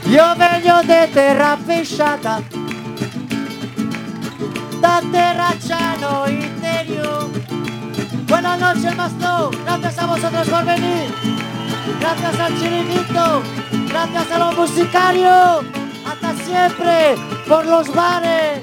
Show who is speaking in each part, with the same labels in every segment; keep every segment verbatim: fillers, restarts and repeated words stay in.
Speaker 1: Io vengo de terra pesciata, da terra llano interior. Buenas noches, Masto. Gracias a vosotros por venir. Gracias al chiringuito. Gracias a los musicarios. Hasta siempre. Por los bares.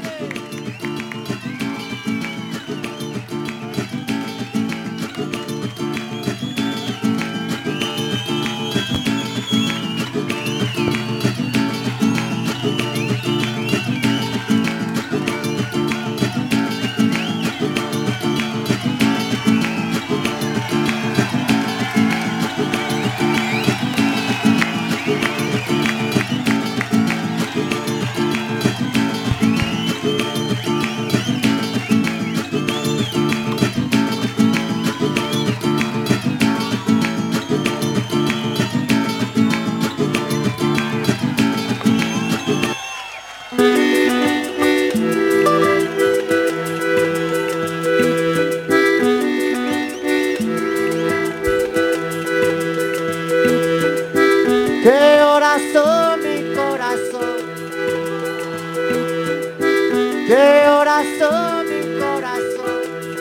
Speaker 1: ¡Qué corazón, mi corazón! ¡Qué corazón, mi corazón!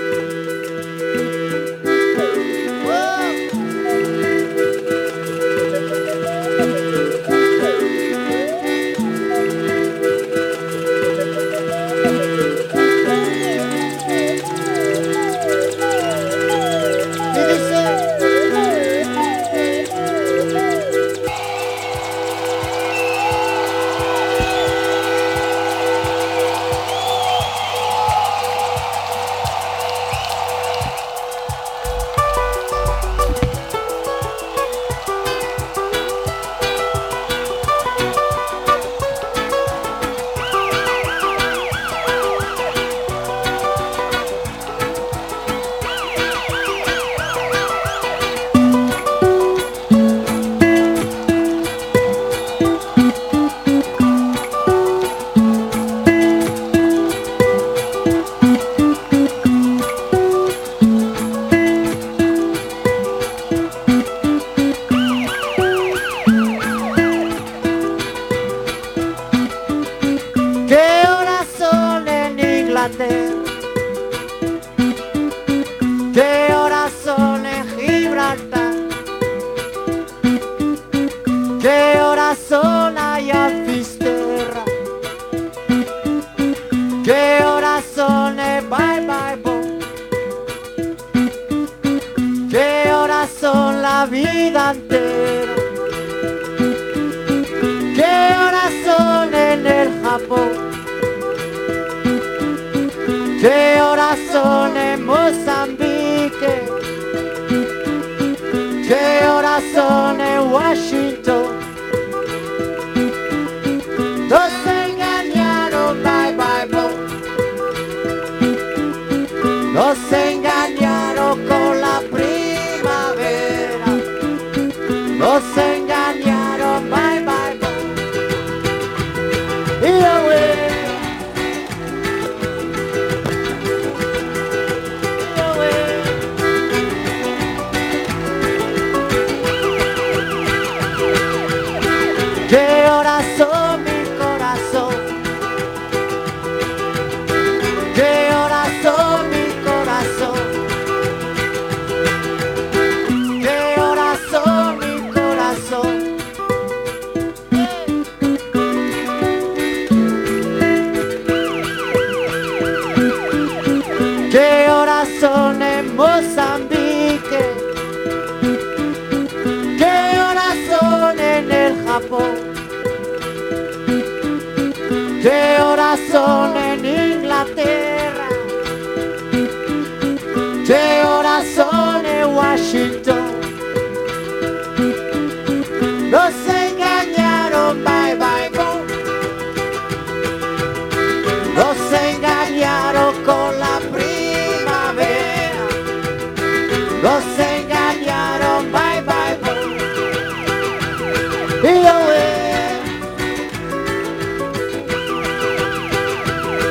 Speaker 1: ¡Qué corazón en Gibraltar! ¡Qué corazón allá en Fisterra! ¡Qué corazón en Bye Bye Bo! ¡Qué corazón la vida entera! ¡Qué corazón en el Japón! ¡Qué corazón en Mozambique! ¡Qué corazón en Washington! Nos engañaron, bye bye bo. Nos engañaron con la primavera. Nos engañaron, bye bye bo. Y yo voy. ¡Qué corazón, mi corazón! ¡Qué corazón, mi corazón! ¡Qué corazón, mi corazón! ¡Qué corazón en Mozambique! ¡Qué corazón en el Japón! ¡Qué corazón en Inglaterra! ¡Qué corazón en Washington! Nos engañaron, bye bye bo. Nos engañaron con la primavera. Nos engañaron, bye bye bo. Y yo, eh.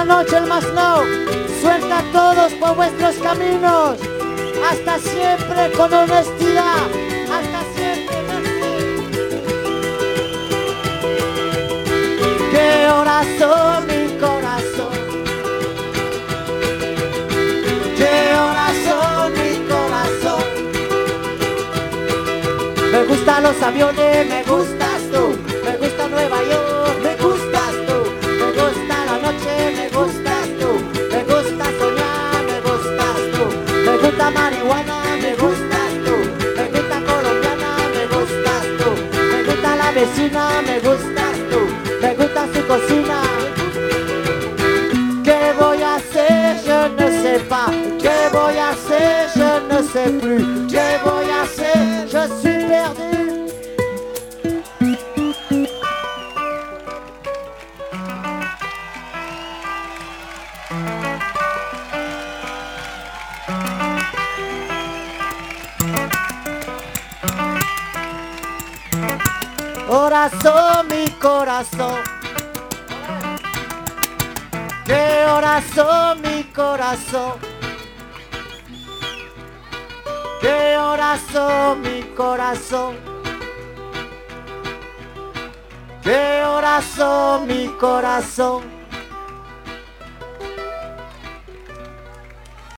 Speaker 1: Buenas noches, Maslow. Suelta a todos por vuestros caminos. Hasta siempre con honestidad. Hasta siempre. Qué horas son, mi corazón. Qué horas son, mi corazón. Me gustan los aviones, me gustas tú. Me gusta Nueva York, me gustas tú. Me gusta la noche, me gustas tú. Me gusta soñar, me gustas tú. Me gusta marihuana, me gustas tú. Me gusta colombiana, me gustas tú. Me gusta la vecina, me gustas tú. Me gusta su cocina. ¿Qué voy a hacer? Je ne sais pas. ¿Qué voy a hacer? Je ne sais plus. ¿Qué voy a hacer? Je suis perdu. Corazón, mi corazón. Qué corazón, mi corazón. Qué corazón, mi corazón. Qué corazón, mi corazón.